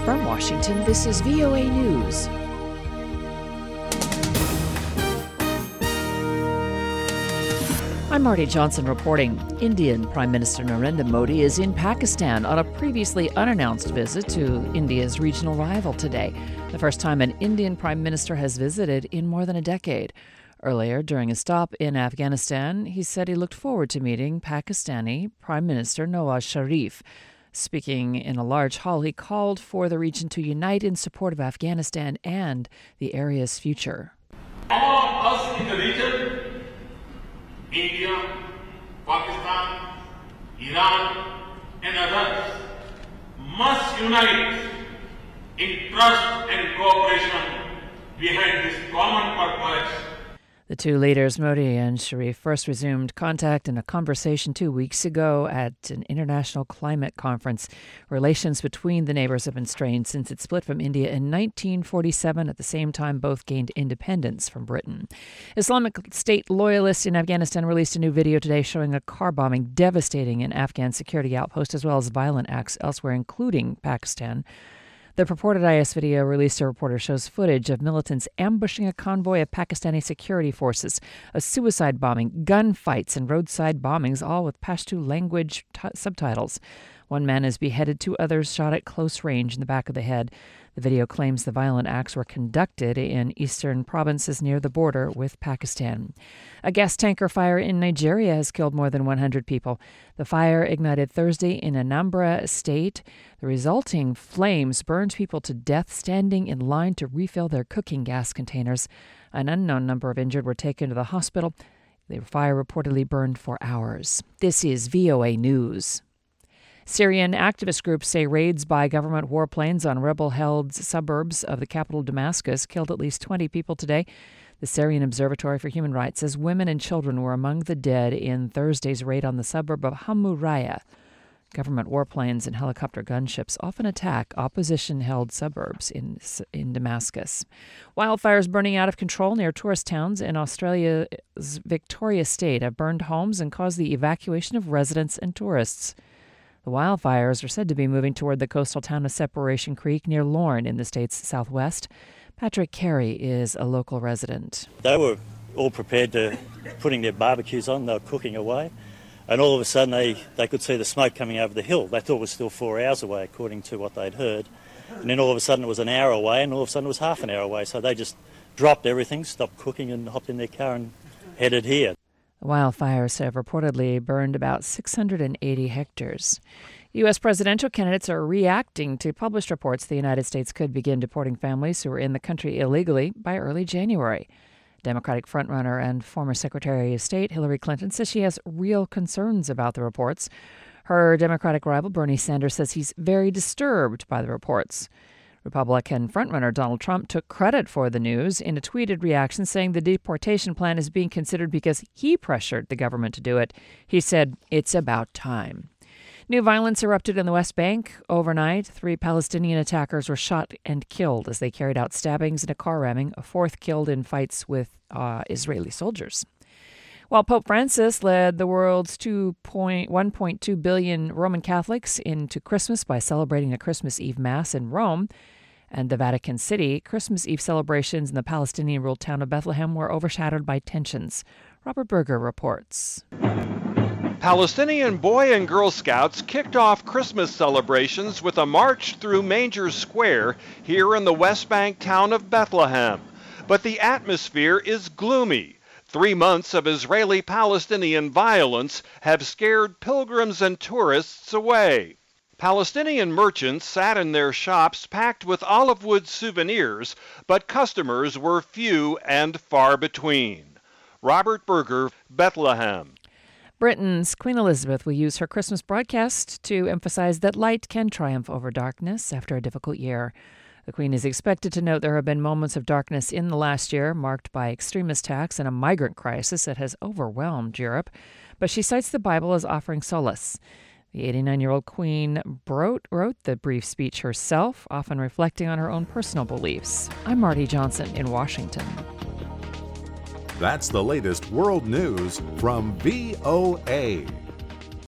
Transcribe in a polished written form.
From Washington, this is VOA News. I'm Marty Johnson reporting. Indian Prime Minister Narendra Modi is in Pakistan on a previously unannounced visit to India's regional rival today, the first time an Indian Prime Minister has visited in more than a decade. Earlier, during a stop in Afghanistan, he said he looked forward to meeting Pakistani Prime Minister Nawaz Sharif. Speaking in a large hall, he called for the region to unite in support of Afghanistan and the area's future. All of us in the region, India, Pakistan, Iran, and others, must unite in trust and cooperation behind this common purpose. The two leaders, Modi and Sharif, first resumed contact in a conversation 2 weeks ago at an international climate conference. Relations between the neighbors have been strained since it split from India in 1947. At the same time, both gained independence from Britain. Islamic State loyalists in Afghanistan released a new video today showing a car bombing devastating an Afghan security outpost as well as violent acts elsewhere, including Pakistan. The purported IS video released to a reporter shows footage of militants ambushing a convoy of Pakistani security forces, a suicide bombing, gunfights, and roadside bombings, all with Pashto language subtitles. One man is beheaded, 2 others shot at close range in the back of the head. The video claims the violent acts were conducted in eastern provinces near the border with Pakistan. A gas tanker fire in Nigeria has killed more than 100 people. The fire ignited Thursday in Anambra State. The resulting flames burned people to death standing in line to refill their cooking gas containers. An unknown number of injured were taken to the hospital. The fire reportedly burned for hours. This is VOA News. Syrian activist groups say raids by government warplanes on rebel-held suburbs of the capital Damascus killed at least 20 people today. The Syrian Observatory for Human Rights says women and children were among the dead in Thursday's raid on the suburb of Hammuraya. Government warplanes and helicopter gunships often attack opposition-held suburbs in Damascus. Wildfires burning out of control near tourist towns in Australia's Victoria State have burned homes and caused the evacuation of residents and tourists. The wildfires are said to be moving toward the coastal town of Separation Creek near Lorne in the state's southwest. Patrick Carey is a local resident. They were all prepared to putting their barbecues on. They were cooking away. And all of a sudden they could see the smoke coming over the hill. They thought it was still 4 hours away, according to what they'd heard. And then all of a sudden it was an hour away, and all of a sudden it was half an hour away. So they just dropped everything, stopped cooking, and hopped in their car and headed here. The wildfires have reportedly burned about 680 hectares. U.S. presidential candidates are reacting to published reports the United States could begin deporting families who are in the country illegally by early January. Democratic frontrunner and former Secretary of State Hillary Clinton says she has real concerns about the reports. Her Democratic rival Bernie Sanders says he's very disturbed by the reports. Republican frontrunner Donald Trump took credit for the news in a tweeted reaction, saying the deportation plan is being considered because he pressured the government to do it. He said, "It's about time." New violence erupted in the West Bank overnight. 3 Palestinian attackers were shot and killed as they carried out stabbings and a car ramming, a 4th killed in fights with Israeli soldiers. While Pope Francis led the world's 1.2 billion Roman Catholics into Christmas by celebrating a Christmas Eve Mass in Rome and the Vatican City, Christmas Eve celebrations in the Palestinian-ruled town of Bethlehem were overshadowed by tensions. Robert Berger reports. Palestinian Boy and Girl Scouts kicked off Christmas celebrations with a march through Manger Square here in the West Bank town of Bethlehem. But the atmosphere is gloomy. 3 months of Israeli-Palestinian violence have scared pilgrims and tourists away. Palestinian merchants sat in their shops packed with olive wood souvenirs, but customers were few and far between. Robert Berger, Bethlehem. Britain's Queen Elizabeth will use her Christmas broadcast to emphasize that light can triumph over darkness after a difficult year. The Queen is expected to note there have been moments of darkness in the last year, marked by extremist attacks and a migrant crisis that has overwhelmed Europe. But she cites the Bible as offering solace. The 89-year-old Queen wrote the brief speech herself, often reflecting on her own personal beliefs. I'm Marty Johnson in Washington. That's the latest world news from VOA.